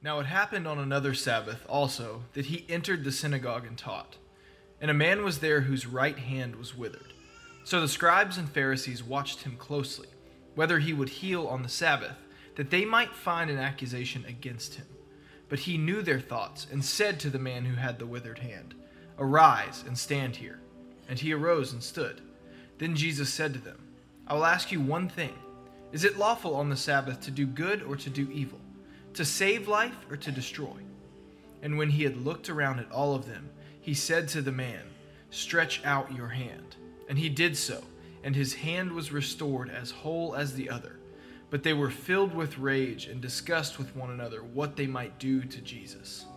Now it happened on another Sabbath also that he entered the synagogue and taught. And a man was there whose right hand was withered. So the scribes and Pharisees watched him closely, whether he would heal on the Sabbath, that they might find an accusation against him. But he knew their thoughts, and said to the man who had the withered hand, "Arise and stand here." And he arose and stood. Then Jesus said to them, "I will ask you one thing. Is it lawful on the Sabbath to do good or to do evil, to save life or to destroy?" And when he had looked around at all of them, he said to the man, "Stretch out your hand." And he did so, and his hand was restored as whole as the other. But they were filled with rage and discussed with one another what they might do to Jesus.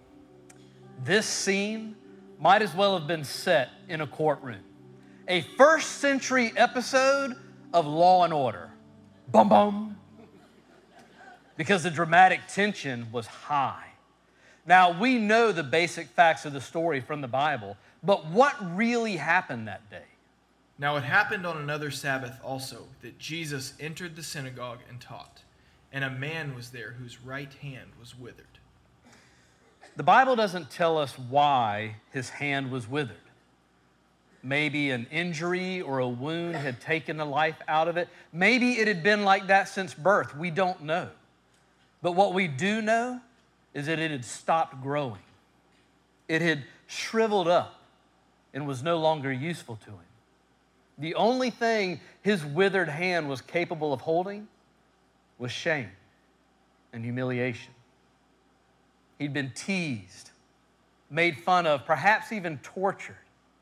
This scene might as well have been set in a courtroom. A first century episode of Law and Order. Bum bum. Because the dramatic tension was high. Now, we know the basic facts of the story from the Bible, but what really happened that day? Now it happened on another Sabbath also that Jesus entered the synagogue and taught, and a man was there whose right hand was withered. The Bible doesn't tell us why his hand was withered. Maybe an injury or a wound had taken the life out of it. Maybe it had been like that since birth. We don't know. But what we do know is that it had stopped growing. It had shriveled up and was no longer useful to him. The only thing his withered hand was capable of holding was shame and humiliation. He'd been teased, made fun of, perhaps even tortured.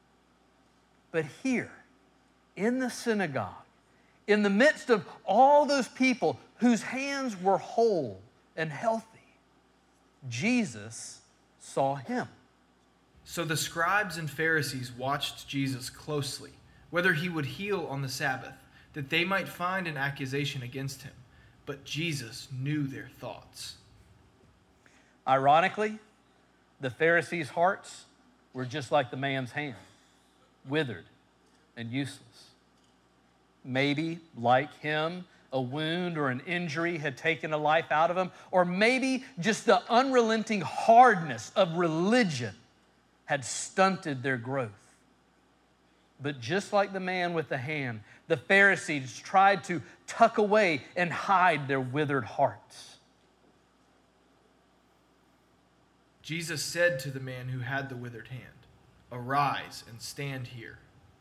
But here, in the synagogue, in the midst of all those people whose hands were whole and healthy, Jesus saw him. So the scribes and Pharisees watched Jesus closely, whether he would heal on the Sabbath, that they might find an accusation against him. But Jesus knew their thoughts. Ironically, the Pharisees' hearts were just like the man's hand, withered and useless. Maybe, like him, a wound or an injury had taken a life out of him, or maybe just the unrelenting hardness of religion had stunted their growth. But just like the man with the hand, the Pharisees tried to tuck away and hide their withered hearts. Jesus said to the man who had the withered hand, "Arise and stand here."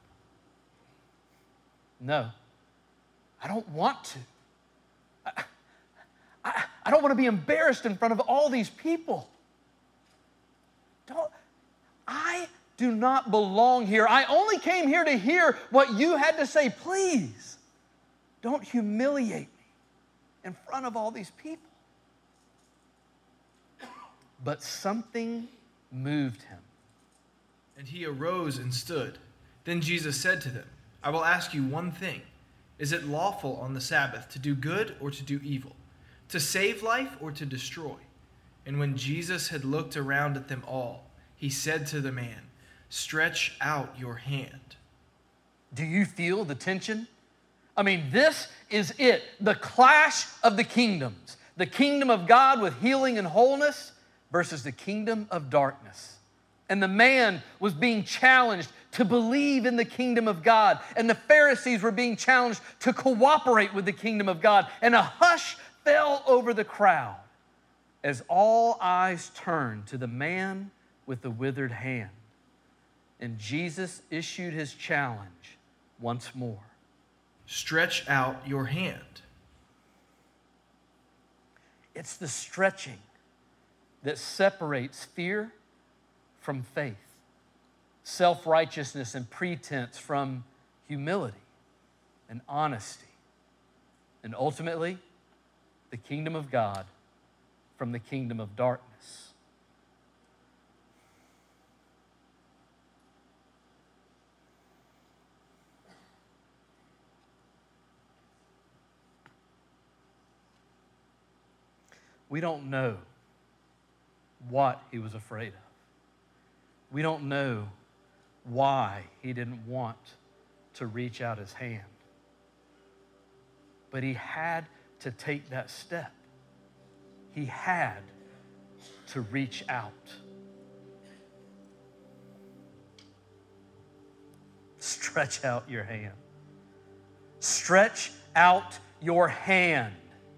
No, I don't want to. I don't want to be embarrassed in front of all these people. I do not belong here. I only came here to hear what you had to say. Please, don't humiliate me in front of all these people. But something moved him. And he arose and stood. Then Jesus said to them, "I will ask you one thing. Is it lawful on the Sabbath to do good or to do evil, to save life or to destroy?" And when Jesus had looked around at them all, he said to the man, "Stretch out your hand." Do you feel the tension? I mean, this is it, the clash of the kingdoms. The kingdom of God with healing and wholeness versus the kingdom of darkness. And the man was being challenged to believe in the kingdom of God. And the Pharisees were being challenged to cooperate with the kingdom of God. And a hush fell over the crowd as all eyes turned to the man with the withered hand. And Jesus issued his challenge once more. Stretch out your hand. It's the stretching that separates fear from faith, self-righteousness and pretense from humility and honesty, and ultimately, the kingdom of God from the kingdom of darkness. We don't know what he was afraid of. We don't know why he didn't want to reach out his hand. But he had to take that step. He had to reach out. Stretch out your hand. Stretch out your hand.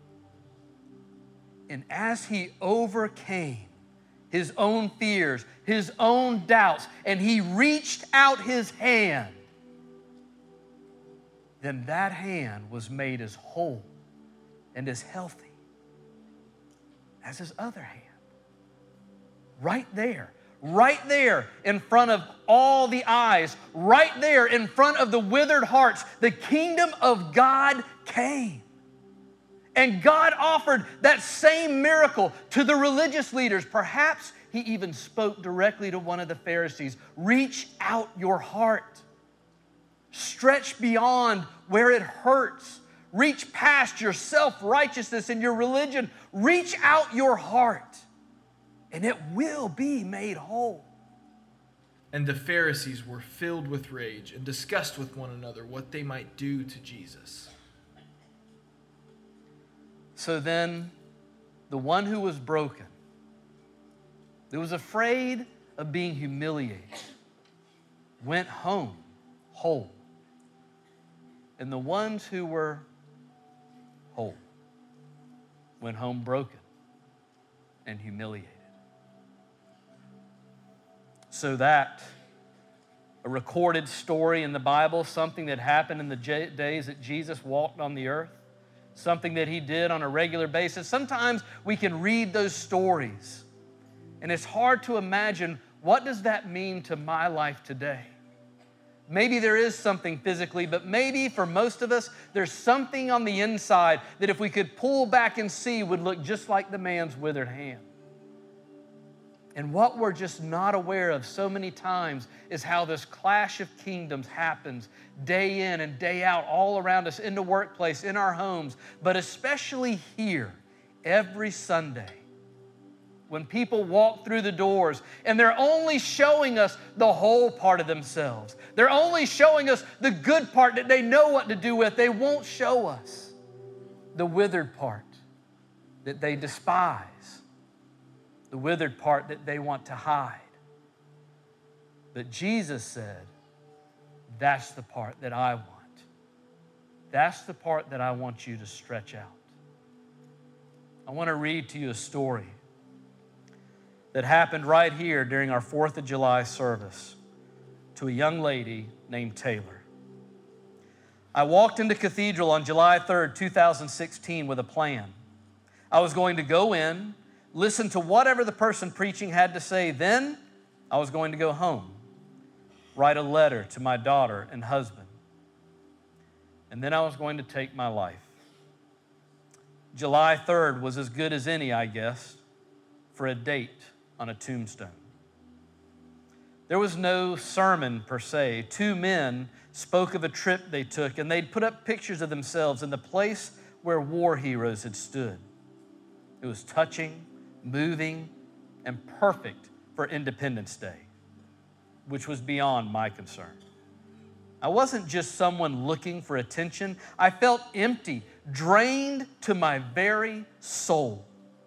And as he overcame his own fears, his own doubts, and he reached out his hand, then that hand was made as whole and as healthy as his other hand. Right there in front of all the eyes, right there in front of the withered hearts, the kingdom of God came. And God offered that same miracle to the religious leaders. Perhaps he even spoke directly to one of the Pharisees. Reach out your heart. Stretch beyond where it hurts. Reach past your self-righteousness and your religion. Reach out your heart, and it will be made whole. And the Pharisees were filled with rage and discussed with one another what they might do to Jesus. So then, the one who was broken, that was afraid of being humiliated, went home whole. And the ones who were whole went home broken and humiliated. So that a recorded story in the Bible, something that happened in the days that Jesus walked on the earth, something that he did on a regular basis. Sometimes we can read those stories, and it's hard to imagine, what does that mean to my life today? Maybe there is something physically, but maybe for most of us, there's something on the inside that if we could pull back and see would look just like the man's withered hand. And what we're just not aware of so many times is how this clash of kingdoms happens day in and day out all around us, in the workplace, in our homes, but especially here every Sunday when people walk through the doors and they're only showing us the whole part of themselves. They're only showing us the good part that they know what to do with. They won't show us the withered part that they despise, the withered part that they want to hide. But Jesus said, that's the part that I want. That's the part that I want you to stretch out. I want to read to you a story that happened right here during our 4th of July service to a young lady named Taylor. I walked into Cathedral on July 3rd, 2016 with a plan. I was going to go in, listen to whatever the person preaching had to say. Then I was going to go home, write a letter to my daughter and husband. And then I was going to take my life. July 3rd was as good as any, I guess, for a date on a tombstone. There was no sermon per se. 2 men spoke of a trip they took, and they'd put up pictures of themselves in the place where war heroes had stood. It was touching, moving, and perfect for Independence Day, which was beyond my concern. I wasn't just someone looking for attention. I felt empty, drained to my very soul.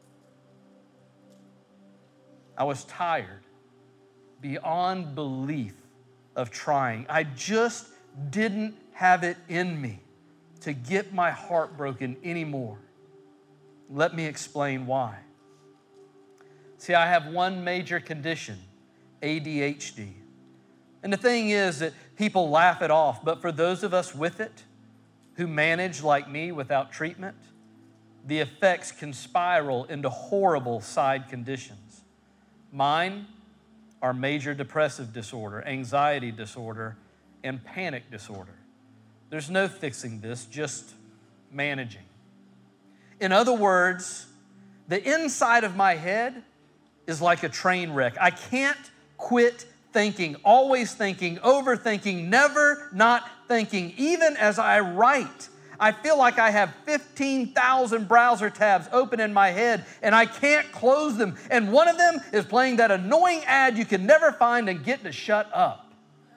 I was tired beyond belief of trying. I just didn't have it in me to get my heart broken anymore. Let me explain why. See, I have one major condition, ADHD. And the thing is that people laugh it off, but for those of us with it, who manage like me without treatment, the effects can spiral into horrible side conditions. Mine are major depressive disorder, anxiety disorder, and panic disorder. There's no fixing this, just managing. In other words, the inside of my head is like a train wreck. I can't quit thinking, always thinking, overthinking, never not thinking. Even as I write, I feel like I have 15,000 browser tabs open in my head and I can't close them. And one of them is playing that annoying ad you can never find and get to shut up.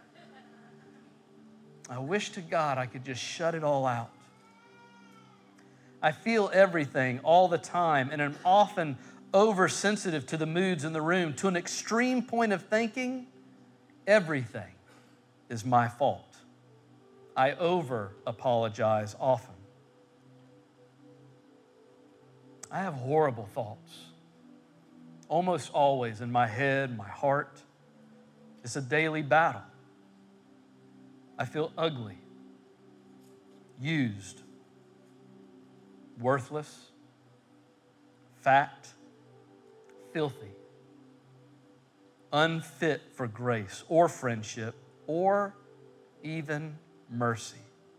I wish to God I could just shut it all out. I feel everything all the time and am often oversensitive to the moods in the room, to an extreme point of thinking, everything is my fault. I over-apologize often. I have horrible thoughts, almost always in my head, my heart. It's a daily battle. I feel ugly, used, worthless, fat, filthy, unfit for grace or friendship or even mercy.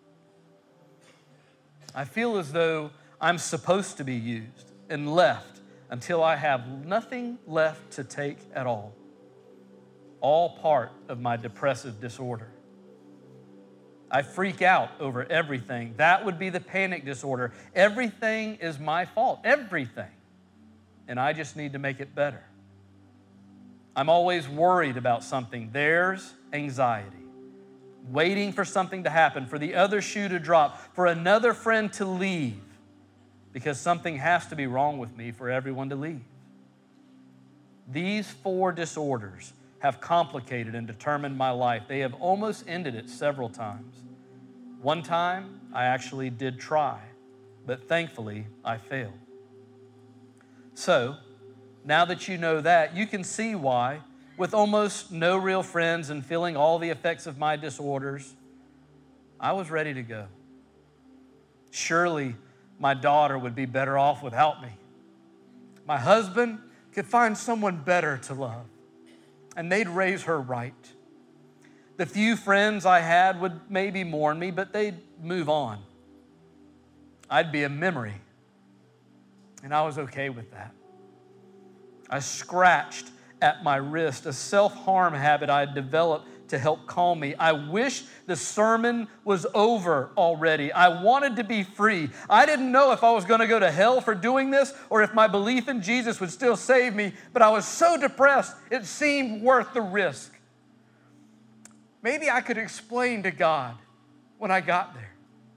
I feel as though I'm supposed to be used and left until I have nothing left to take at all. All part of my depressive disorder. I freak out over everything. That would be the panic disorder. Everything is my fault, everything. And I just need to make it better. I'm always worried about something. There's anxiety. Waiting for something to happen, for the other shoe to drop, for another friend to leave, because something has to be wrong with me for everyone to leave. These 4 disorders have complicated and determined my life. They have almost ended it several times. One time, I actually did try, but thankfully, I failed. So, now that you know that, you can see why, with almost no real friends and feeling all the effects of my disorders, I was ready to go. Surely, my daughter would be better off without me. My husband could find someone better to love, and they'd raise her right. The few friends I had would maybe mourn me, but they'd move on. I'd be a memory, and I was okay with that. I scratched at my wrist, a self-harm habit I had developed to help calm me. I wish the sermon was over already. I wanted to be free. I didn't know if I was going to go to hell for doing this or if my belief in Jesus would still save me, but I was so depressed, it seemed worth the risk. Maybe I could explain to God when I got there.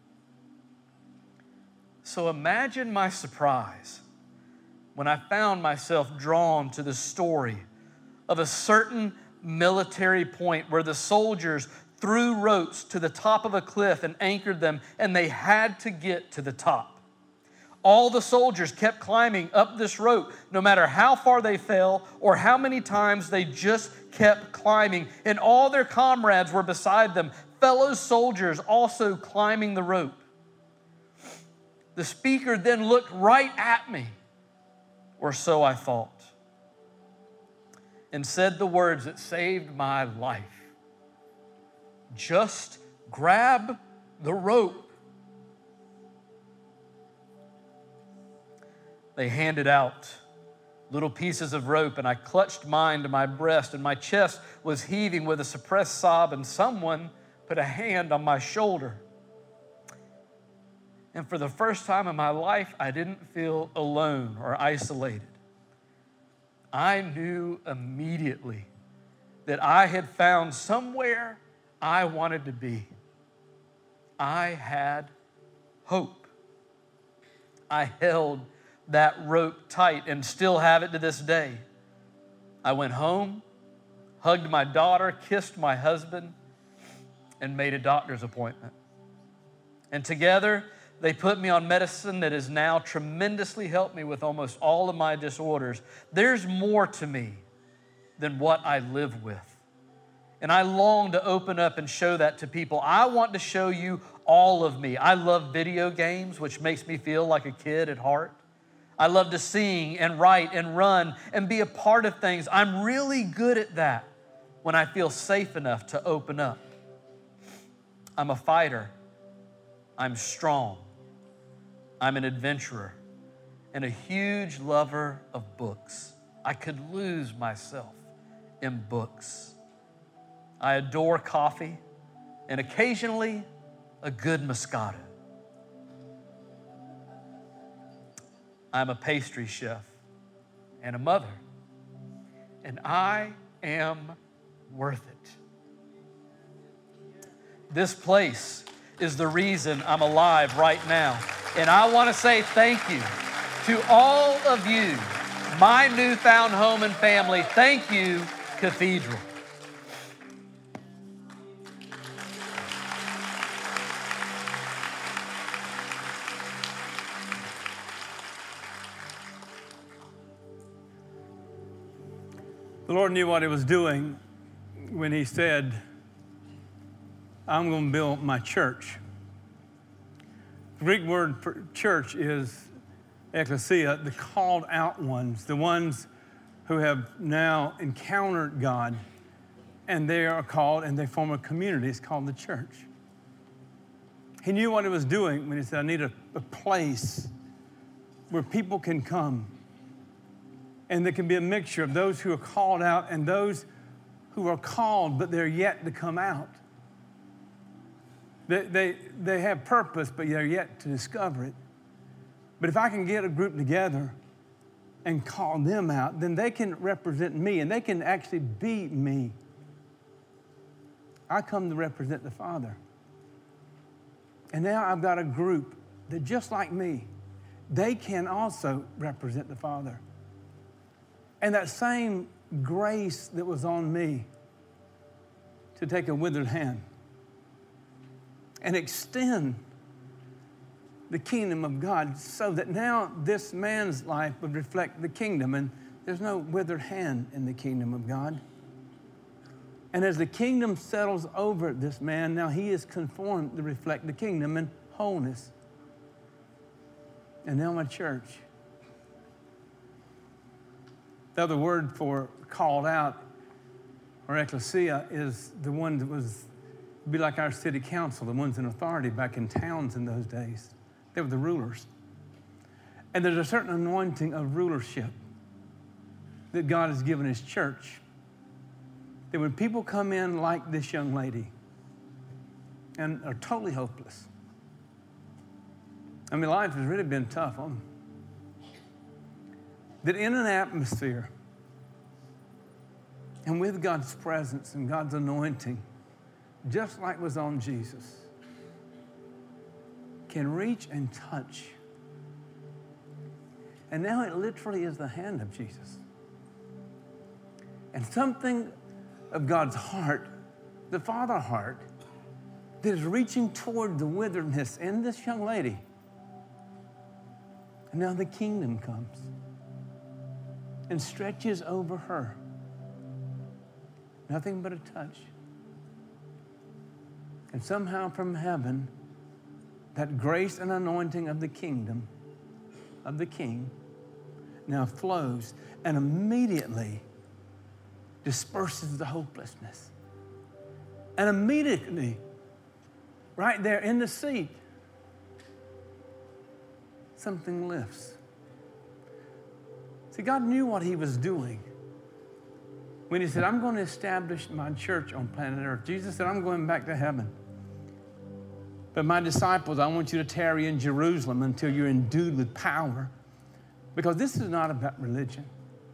So imagine my surprise when I found myself drawn to the story of a certain military point where the soldiers threw ropes to the top of a cliff and anchored them, and they had to get to the top. All the soldiers kept climbing up this rope, no matter how far they fell or how many times they just kept climbing, and all their comrades were beside them, fellow soldiers also climbing the rope. The speaker then looked right at me, or so I thought, and said the words that saved my life. Just grab the rope. They handed out little pieces of rope, and I clutched mine to my breast, and my chest was heaving with a suppressed sob, and someone put a hand on my shoulder. And for the first time in my life, I didn't feel alone or isolated. I knew immediately that I had found somewhere I wanted to be. I had hope. I held that rope tight and still have it to this day. I went home, hugged my daughter, kissed my husband, and made a doctor's appointment. And together, they put me on medicine that has now tremendously helped me with almost all of my disorders. There's more to me than what I live with. And I long to open up and show that to people. I want to show you all of me. I love video games, which makes me feel like a kid at heart. I love to sing and write and run and be a part of things. I'm really good at that when I feel safe enough to open up. I'm a fighter. I'm strong. I'm an adventurer and a huge lover of books. I could lose myself in books. I adore coffee and occasionally a good Moscato. I'm a pastry chef and a mother, and I am worth it. This place is the reason I'm alive right now. And I want to say thank you to all of you my newfound home and family. Thank you, Cathedral. The Lord knew what He was doing when He said, I'm going to build my church. The Greek word for church is ecclesia, the called out ones, the ones who have now encountered God, and they are called and they form a community. It's called the church. He knew what He was doing when He said, I need a place where people can come. And there can be a mixture of those who are called out and those who are called, but they're yet to come out. They have purpose, but they're yet to discover it. But if I can get a group together and call them out, then they can represent me, and they can actually be me. I come to represent the Father. And now I've got a group that, just like me, they can also represent the Father. And that same grace that was on me to take a withered hand and extend the kingdom of God so that now this man's life would reflect the kingdom. And there's no withered hand in the kingdom of God. And as the kingdom settles over this man, now he is conformed to reflect the kingdom in wholeness. And now my church. The other word for called out, or ecclesia, is the one that was, be like our city council, the ones in authority back in towns in those days. They were the rulers. And there's a certain anointing of rulership that God has given His church. That when people come in like this young lady and are totally hopeless, I mean, life has really been tough on them. That in an atmosphere and with God's presence and God's anointing, just like was on Jesus, can reach and touch. And now it literally is the hand of Jesus. And something of God's heart, the Father heart, that is reaching toward the witheredness in this young lady. And now the kingdom comes and stretches over her. Nothing but a touch. And somehow from heaven, that grace and anointing of the kingdom, of the King, now flows and immediately disperses the hopelessness. And immediately, right there in the seat, something lifts. See, God knew what He was doing when He said, I'm going to establish my church on planet Earth. Jesus said, I'm going back to heaven. But my disciples, I want you to tarry in Jerusalem until you're endued with power. Because this is not about religion.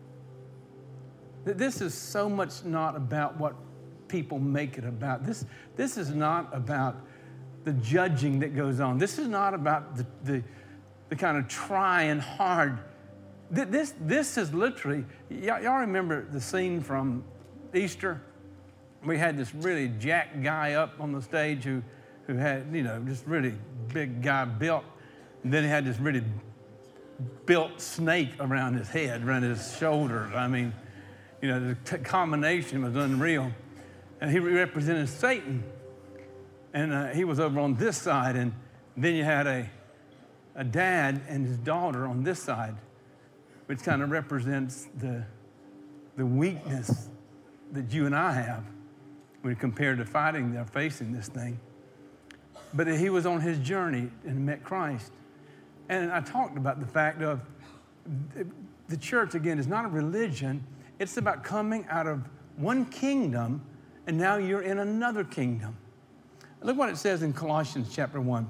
This is so much not about what people make it about. This is not about the judging that goes on. This is not about the kind of trying hard. This is literally, y'all remember the scene from Easter? We had this really jacked guy up on the stage who had, just really big guy built. And then he had this really built snake around his head, around his shoulders. I mean, the combination was unreal. And he represented Satan. And he was over on this side. And then you had a dad and his daughter on this side, which kind of represents the weakness that you and I have when compared to fighting or facing this thing. But he was on his journey and met Christ. And I talked about the fact of the church, again, is not a religion. It's about coming out of one kingdom, and now you're in another kingdom. Look what it says in Colossians chapter 1.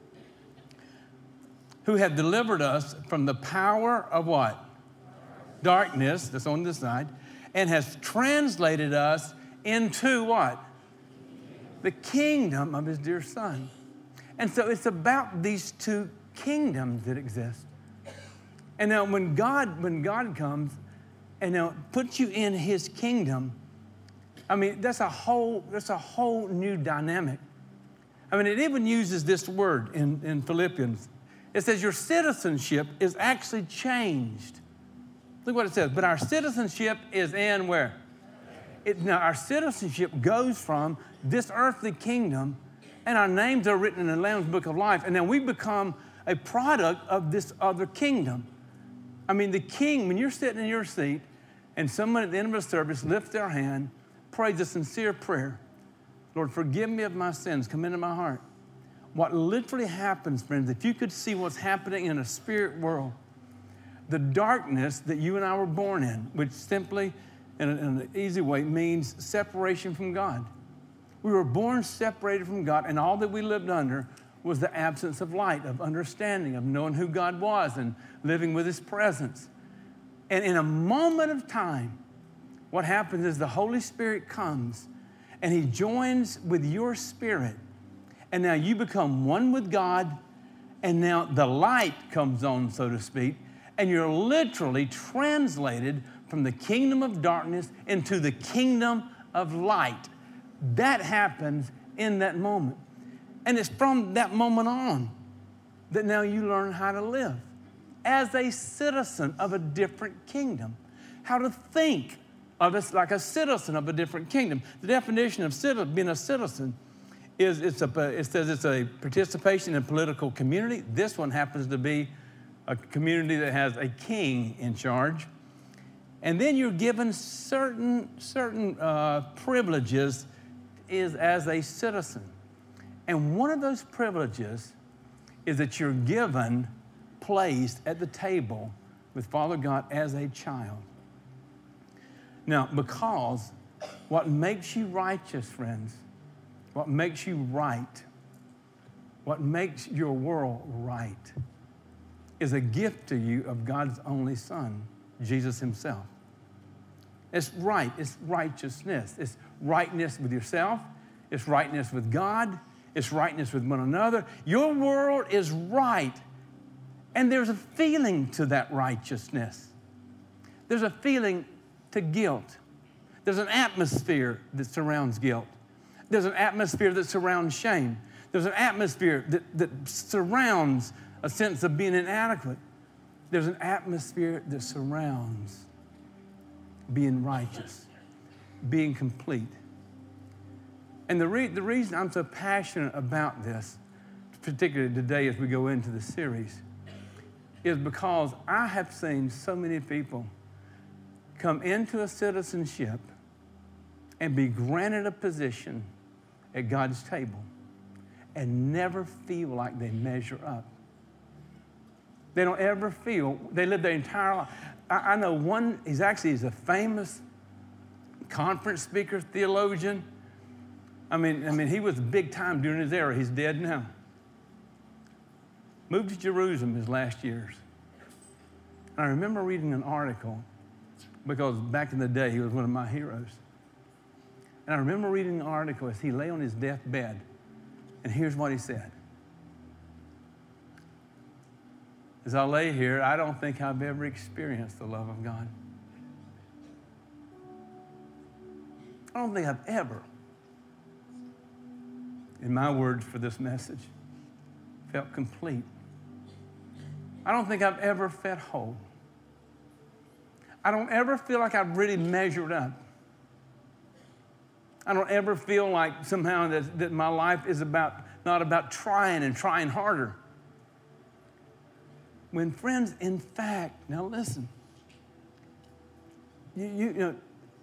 Who have delivered us from the power of what? Darkness, that's on this side, and has translated us into what? The kingdom of His dear Son. And so it's about these two kingdoms that exist. And now when God comes and now puts you in his kingdom, I mean, that's a whole new dynamic. I mean, it even uses this word in Philippians. It says your citizenship is actually changed. Look what it says. But our citizenship is in where? Now, our citizenship goes from this earthly kingdom, and our names are written in the Lamb's Book of Life, and then we become a product of this other kingdom. I mean, the king, when you're sitting in your seat, and someone at the end of a service lifts their hand, prays a sincere prayer, Lord, forgive me of my sins, come into my heart. What literally happens, friends, if you could see what's happening in a spirit world, the darkness that you and I were born in, which simply, in an easy way, means separation from God. We were born separated from God, and all that we lived under was the absence of light, of understanding, of knowing who God was and living with his presence. And in a moment of time, what happens is the Holy Spirit comes and he joins with your spirit. And now you become one with God, and now the light comes on, so to speak, and you're literally translated from the kingdom of darkness into the kingdom of light. That happens in that moment. And it's from that moment on that now you learn how to live as a citizen of a different kingdom, how to think of us like a citizen of a different kingdom. The definition of being a citizen is it says it's a participation in political community. This one happens to be a community that has a king in charge. And then you're given certain privileges as a citizen. And one of those privileges is that you're given placed at the table with Father God as a child. Now, because what makes you righteous, friends, what makes you right, what makes your world right, is a gift to you of God's only Son, Jesus himself. It's right, it's righteousness. It's rightness with yourself, it's rightness with God, it's rightness with one another. Your world is right, and there's a feeling to that righteousness. There's a feeling to guilt. There's an atmosphere that surrounds guilt. There's an atmosphere that surrounds shame. There's an atmosphere that surrounds a sense of being inadequate. There's an atmosphere that surrounds being righteous, being complete. And the reason I'm so passionate about this, particularly today as we go into the series, is because I have seen so many people come into a citizenship and be granted a position at God's table and never feel like they measure up. They don't ever feel, they live their entire life. I know one, he's a famous conference speaker, theologian. I mean, he was big time during his era. He's dead now. Moved to Jerusalem his last years. And I remember reading an article because back in the day, he was one of my heroes. And I remember reading an article as he lay on his deathbed. And here's what he said. As I lay here, I don't think I've ever experienced the love of God. I don't think I've ever, in my words for this message, felt complete. I don't think I've ever felt whole. I don't ever feel like I've really measured up. I don't ever feel like somehow that my life is not about trying and trying harder. When friends, in fact, now listen, you know,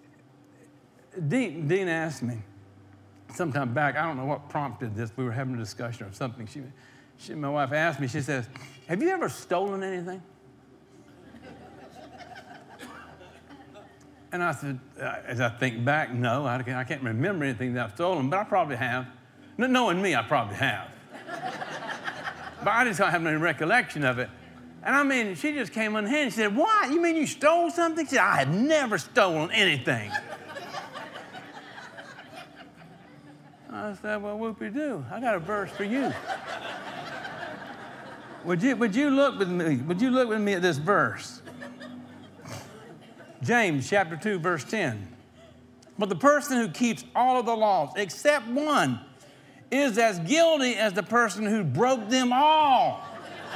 Dean asked me sometime back, I don't know what prompted this, we were having a discussion or something. My wife asked me, she says, have you ever stolen anything? And I said, as I think back, no, I can't remember anything that I've stolen, but I probably have. Knowing me, I probably have. But I just don't have any recollection of it. And I mean, she just came on hand and she said, what? You mean you stole something? She said, I have never stolen anything. I said, well, whoopie-doo, I got a verse for you. Would you look with me? Would you look with me at this verse? James chapter 2, verse 10. But the person who keeps all of the laws, except one, is as guilty as the person who broke them all.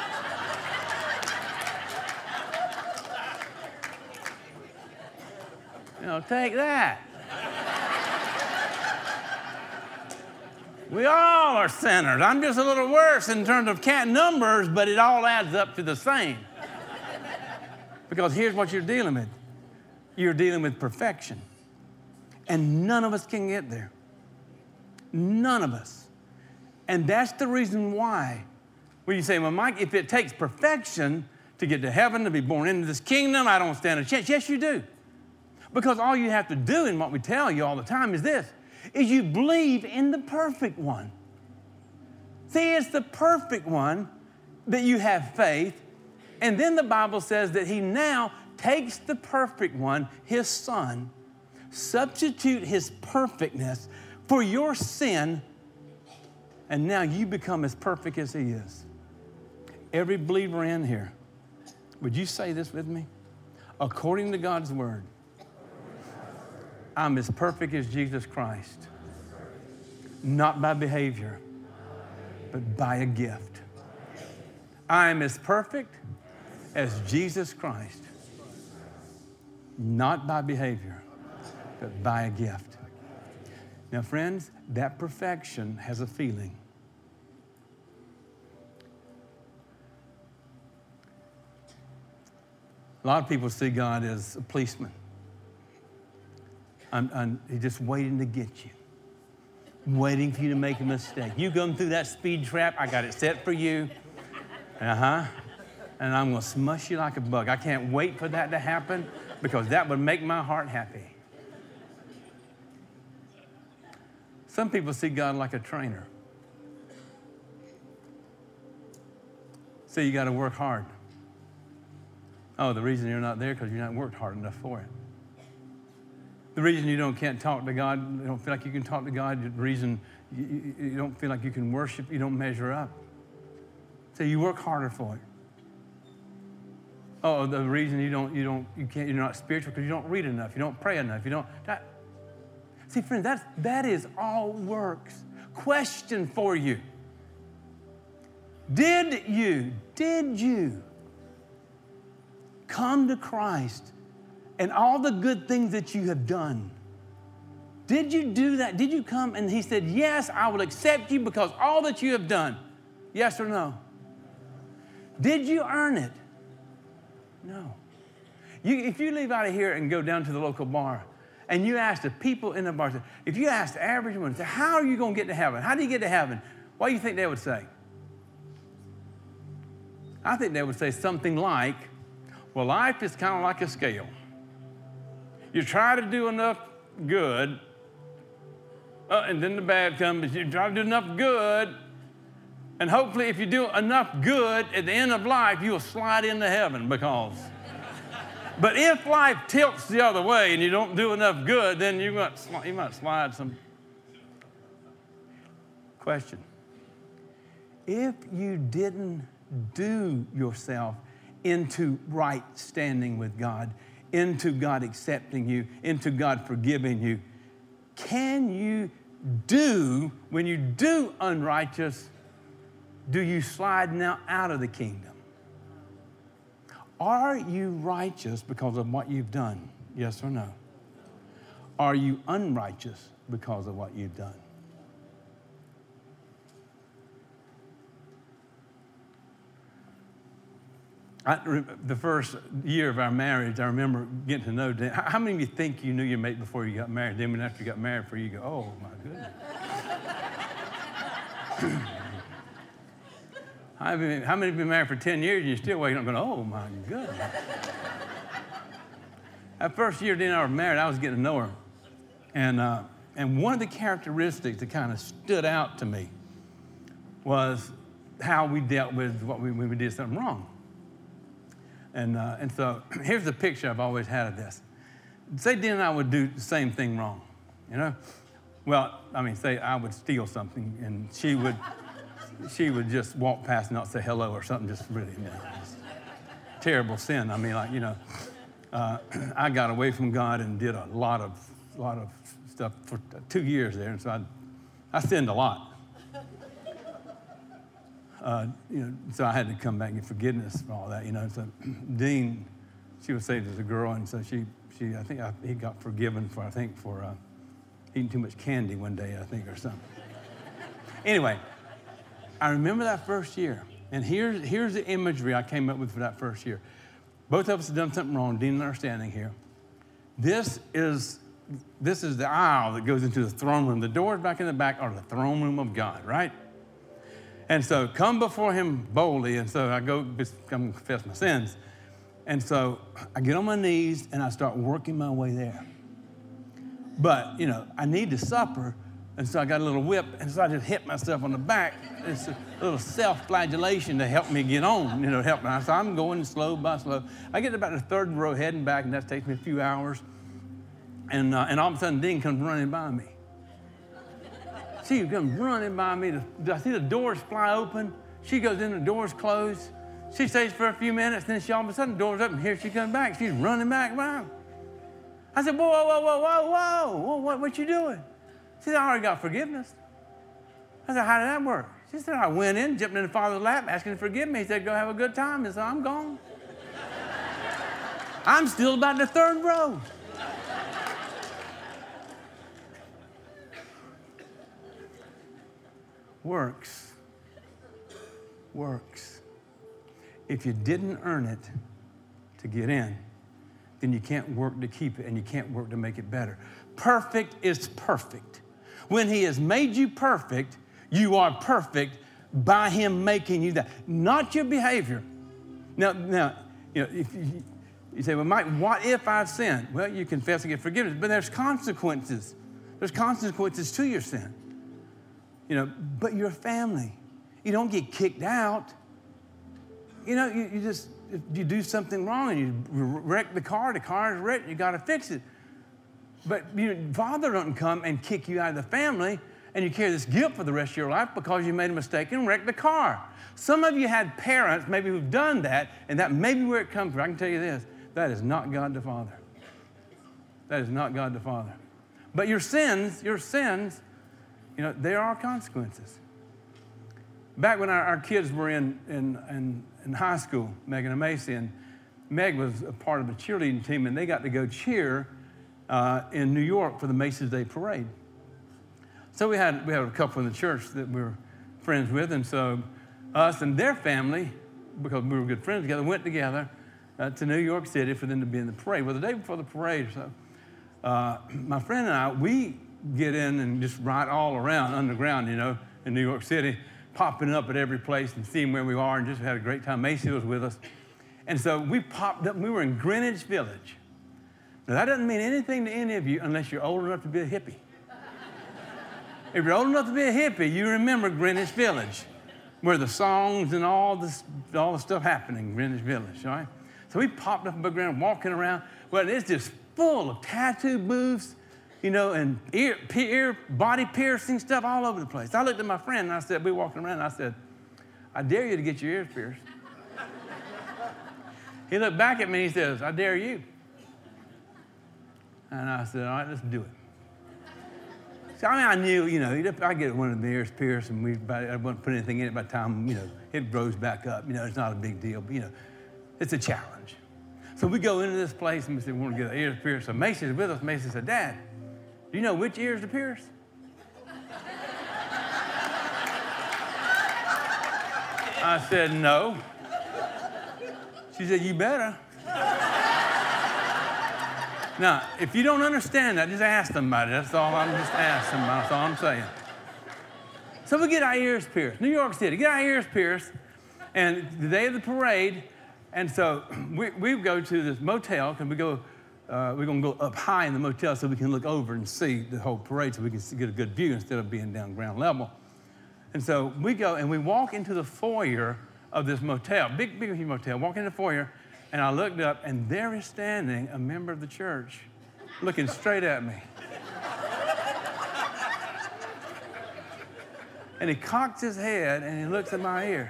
Take that. We all are sinners. I'm just a little worse in terms of cat numbers, but it all adds up to the same. Because here's what you're dealing with. You're dealing with perfection. And none of us can get there. None of us. And that's the reason why. When you say, well, Mike, if it takes perfection to get to heaven, to be born into this kingdom, I don't stand a chance. Yes, you do. Because all you have to do, and what we tell you all the time is this, is you believe in the perfect one. See, it's the perfect one that you have faith, and then the Bible says that he now takes the perfect one, his son, substitute his perfectness for your sin, and now you become as perfect as he is. Every believer in here, would you say this with me? According to God's word, I'm as perfect as Jesus Christ, not by behavior, but by a gift. I am as perfect as Jesus Christ, not by behavior, but by a gift. Now, friends, that perfection has a feeling. A lot of people see God as a policeman. He's just waiting to get you, waiting for you to make a mistake. You come through that speed trap, I got it set for you. And I'm going to smush you like a bug. I can't wait for that to happen because that would make my heart happy. Some people see God like a trainer. So you got to work hard. Oh, the reason you're not there is because you're not worked hard enough for it. The reason you can't talk to God, you don't feel like you can talk to God, the reason you don't feel like you can worship, you don't measure up. So you work harder for it. Oh, the reason you're not spiritual because you don't read enough, you don't pray enough, See, friends, that is all works. Question for you. Did you come to Christ and all the good things that you have done? Did you do that? Did you come and he said, yes, I will accept you because all that you have done? Yes or no? Did you earn it? No. If you leave out of here and go down to the local bar and you ask the people in the bar, if you ask the average one, how are you going to get to heaven? How do you get to heaven? What do you think they would say? I think they would say something like, well, life is kind of like a scale. You try to do enough good, and then the bad comes. You try to do enough good, and hopefully if you do enough good at the end of life, you'll slide into heaven because. But if life tilts the other way and you don't do enough good, then you might slide some. Question. If you didn't do yourself into right standing with God, into God accepting you, into God forgiving you, can you do, when you do unrighteous, do you slide now out of the kingdom? Are you righteous because of what you've done? Yes or no? Are you unrighteous because of what you've done? The first year of our marriage, I remember getting to know Dan. How many of you think you knew your mate before you got married? Then when after you got married, you go, oh my goodness. How many have been married for 10 years and you're still waking up going, oh my goodness. That first year Dan and I were married, I was getting to know her. And one of the characteristics that kind of stood out to me was how we dealt with when we did something wrong. And so here's the picture I've always had of this. Say Dan and I would do the same thing wrong, you know? Well, say I would steal something and she would she would just walk past and not say hello or something, just really, just terrible sin. I mean, like, I got away from God and did a lot of stuff for 2 years there, and so I sinned a lot. So I had to come back and get forgiveness for all that, So Dean, she was saved as a girl, and so I think he got forgiven for eating too much candy one day, I think, or something. Anyway, I remember that first year, and here's the imagery I came up with for that first year. Both of us had done something wrong. Dean and I are standing here. This is the aisle that goes into the throne room. The doors back in the back are the throne room of God, right? And so come before him boldly, and so I come confess my sins. And so I get on my knees, and I start working my way there. But, I need the supper, and so I got a little whip, and so I just hit myself on the back. It's a little self-flagellation to help me get on, help me. So I'm going slow by slow. I get to about the third row heading back, and that takes me a few hours. And all of a sudden, Dean comes running by me. She comes running by me. I see the doors fly open. She goes in, the doors close. She stays for a few minutes, then all of a sudden, the doors open. Here she comes back. She's running back by. I said, whoa, what you doing? She said, I already got forgiveness. I said, how did that work? She said, I went in, jumped in the Father's lap, asking to forgive me. He said, go have a good time. And so I'm gone. I'm still about the third row. Works. If you didn't earn it to get in, then you can't work to keep it, and you can't work to make it better. Perfect is perfect. When he has made you perfect, you are perfect by him making you that, not your behavior. Now, if you say, well, Mike, what if I've sinned? Well, you confess and get forgiveness, but there's consequences. There's consequences to your sin. But your family, you don't get kicked out. You do something wrong and you wreck the car is wrecked, you got to fix it. But Father doesn't come and kick you out of the family, and you carry this guilt for the rest of your life because you made a mistake and wrecked the car. Some of you had parents maybe who've done that, and that may be where it comes from. I can tell you this, that is not God the Father. That is not God the Father. But your sins, there are consequences. Back when our kids were in high school, Megan and Macy, and Meg was a part of the cheerleading team, and they got to go cheer in New York for the Macy's Day Parade. So we had a couple in the church that we were friends with, and so us and their family, because we were good friends together, went together to New York City for them to be in the parade. Well, the day before the parade, so my friend and I, we get in and just ride all around underground, in New York City, popping up at every place and seeing where we are, and just had a great time. Macy was with us. And so we popped up, and we were in Greenwich Village. Now, that doesn't mean anything to any of you unless you're old enough to be a hippie. If you're old enough to be a hippie, you remember Greenwich Village, where the songs and all the stuff happened in Greenwich Village, all right? So we popped up above ground, walking around. Well, it's just full of tattoo booths, and body piercing stuff all over the place. I looked at my friend, and I said, we were walking around, and I said, I dare you to get your ears pierced. He looked back at me, and he says, I dare you. And I said, all right, let's do it. So, I knew, I get one of the ears pierced, and I wouldn't put anything in it by the time, it grows back up. It's not a big deal, but, it's a challenge. So we go into this place, and we said, we want to get our ears pierced. So Macy's with us. Macy said, Dad, do you know which ears to pierce? I said, no. She said, you better. Now, if you don't understand that, just ask somebody. That's all I'm just asking. That's all I'm saying. So we get our ears pierced. New York City, get our ears pierced. And the day of the parade, and so we go to this motel, because we're going to go up high in the motel so we can look over and see the whole parade so we can get a good view instead of being down ground level. And so we go and we walk into the foyer of this motel, big huge motel, walk into the foyer, and I looked up, and there is standing a member of the church looking straight at me. And he cocks his head and he looks at my ear.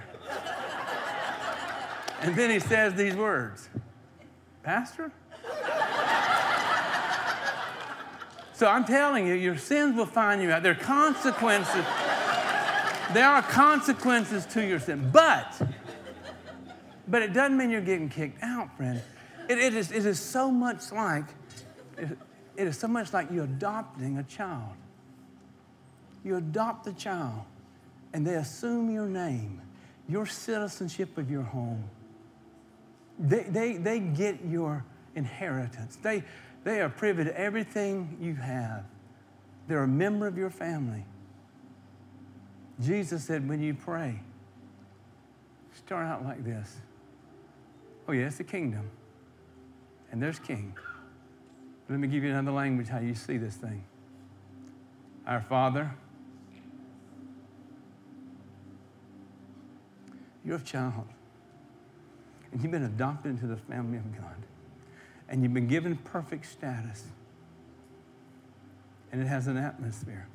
And then he says these words, Pastor? So I'm telling you, your sins will find you out. There are consequences. There are consequences to your sin. But it doesn't mean you're getting kicked out, friend. It is so much like you adopting a child. You adopt the child, and they assume your name, your citizenship of your home. They get your inheritance. They are privy to everything you have. They're a member of your family. Jesus said, when you pray, start out like this. Oh, yeah, it's a kingdom, and there's king. Let me give you another language how you see this thing. Our Father, you're a child, and you've been adopted into the family of God, and you've been given perfect status, and it has an atmosphere.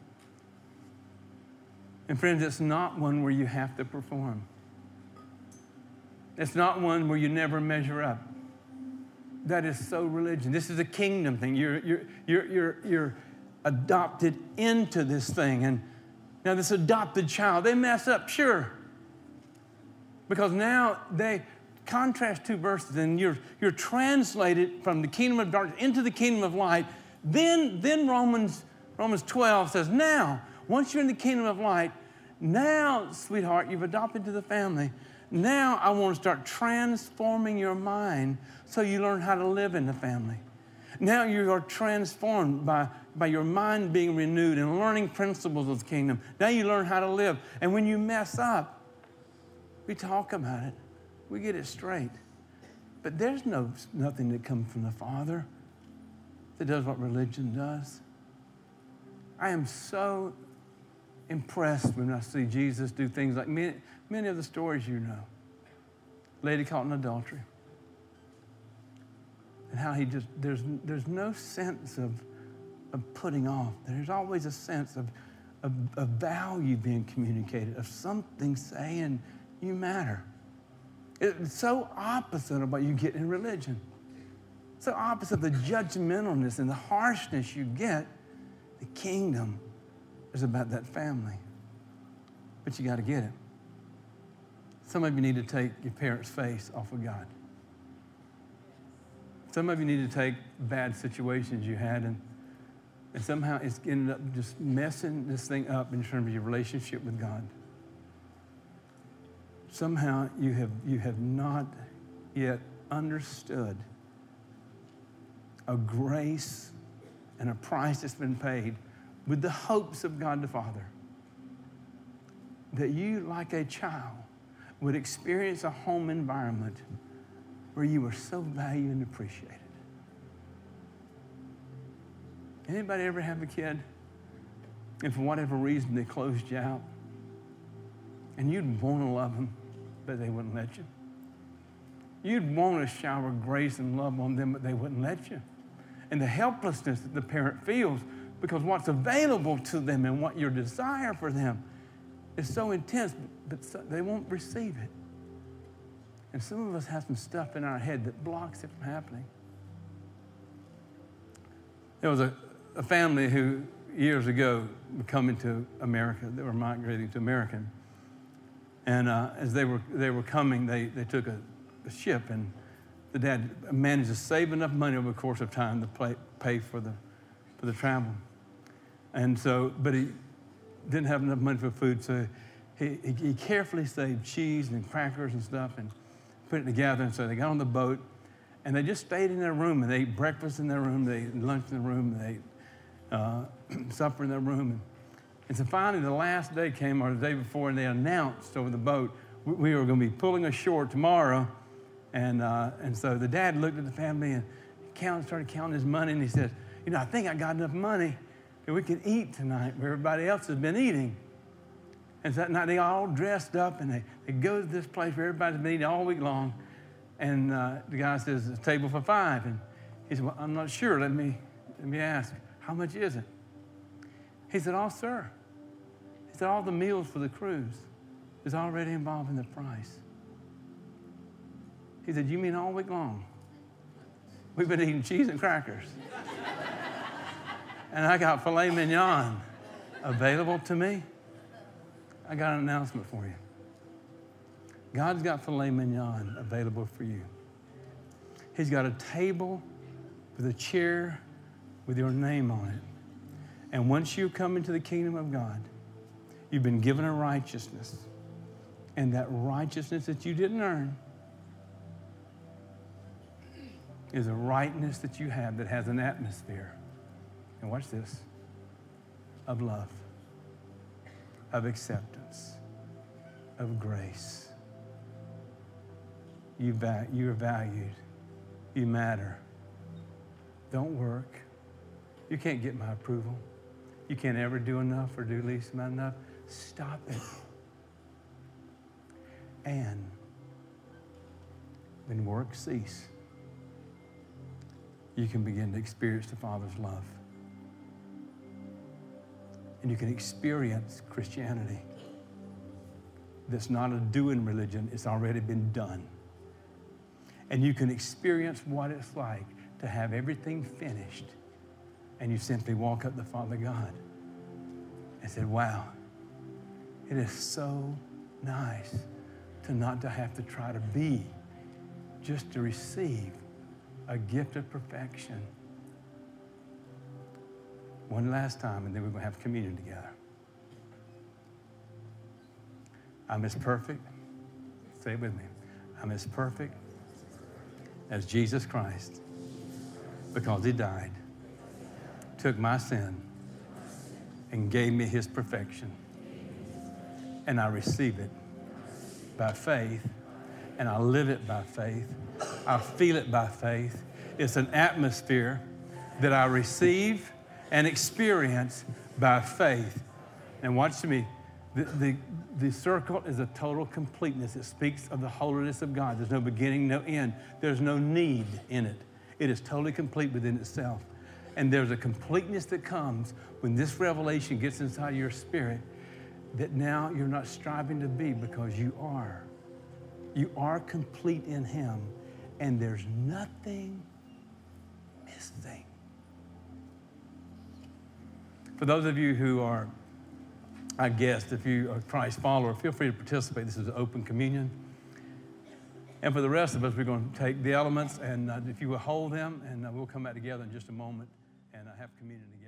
And friends, it's not one where you have to perform. It's not one where you never measure up. That is so religion. This is a kingdom thing. You're adopted into this thing. And now this adopted child, they mess up, sure. Because now they contrast two verses and you're translated from the kingdom of darkness into the kingdom of light. Then Romans 12 says, now, once you're in the kingdom of light, now, sweetheart, you've adopted to the family. Now I want to start transforming your mind so you learn how to live in the family. Now you are transformed by your mind being renewed and learning principles of the kingdom. Now you learn how to live. And when you mess up, we talk about it. We get it straight. But there's nothing that comes from the Father that does what religion does. I am so impressed when I see Jesus do things like many of the stories you know. Lady caught in adultery. And how he just, there's no sense of putting off. There's always a sense of value being communicated, of something saying you matter. It's so opposite of what you get in religion. So opposite of the judgmentalness and the harshness you get. The kingdom is about that family. But you got to get it. Some of you need to take your parents' face off of God. Some of you need to take bad situations you had and somehow it's ended up just messing this thing up in terms of your relationship with God. Somehow you have not yet understood a grace and a price that's been paid with the hopes of God the Father. That you, like a child, would experience a home environment where you were so valued and appreciated. Anybody ever have a kid and for whatever reason they closed you out and you'd want to love them, but they wouldn't let you? You'd want to shower grace and love on them, but they wouldn't let you. And the helplessness that the parent feels because what's available to them and what your desire for them is so intense, but they won't receive it. And some of us have some stuff in our head that blocks it from happening. There was a family who years ago were coming to America. They were migrating to America. And as they were coming, they took a ship, and the dad managed to save enough money over the course of time to pay for the travel. And so, but he didn't have enough money for food, so he carefully saved cheese and crackers and stuff and put it together. And so they got on the boat, and they just stayed in their room, and they ate breakfast in their room, they ate lunch in their room, they ate supper in their room. And so finally the last day came, or the day before, and they announced over the boat, we were going to be pulling ashore tomorrow. And so the dad looked at the family and started counting his money, and he said, I think I got enough money that we can eat tonight where everybody else has been eating. And so that night they all dressed up, and they go to this place where everybody's been eating all week long. And the guy says, it's a table for 5. And he said, well, I'm not sure. Let me ask, how much is it? He said, oh, sir. He said, all the meals for the cruise is already involved in the price. He said, you mean all week long? We've been eating cheese and crackers. And I got filet mignon available to me. I got an announcement for you. God's got filet mignon available for you. He's got a table with a chair with your name on it. And once you come into the kingdom of God, you've been given a righteousness. And that righteousness that you didn't earn is a rightness that you have that has an atmosphere. And watch this, of love, of acceptance, of grace. You are valued. You matter. Don't work. You can't get my approval. You can't ever do enough or do least amount enough. Stop it. And when work cease, you can begin to experience the Father's love. And you can experience Christianity that's not a doing religion, it's already been done. And you can experience what it's like to have everything finished and you simply walk up to Father God and say, wow, it is so nice to not to have to try to be, just to receive a gift of perfection. One last time, and then we're going to have communion together. I'm as perfect, say it with me, I'm as perfect as Jesus Christ because he died, took my sin, and gave me his perfection. And I receive it by faith, and I live it by faith. I feel it by faith. It's an atmosphere that I receive and experience by faith. And watch me, the circle is a total completeness. It speaks of the holiness of God. There's no beginning, no end. There's no need in it. It is totally complete within itself. And there's a completeness that comes when this revelation gets inside your spirit that now you're not striving to be because you are. You are complete in him, and there's nothing missing. For those of you who are, I guess, if you are a Christ follower, feel free to participate. This is an open communion. And for the rest of us, we're going to take the elements, and if you will hold them, and we'll come back together in just a moment and have communion together.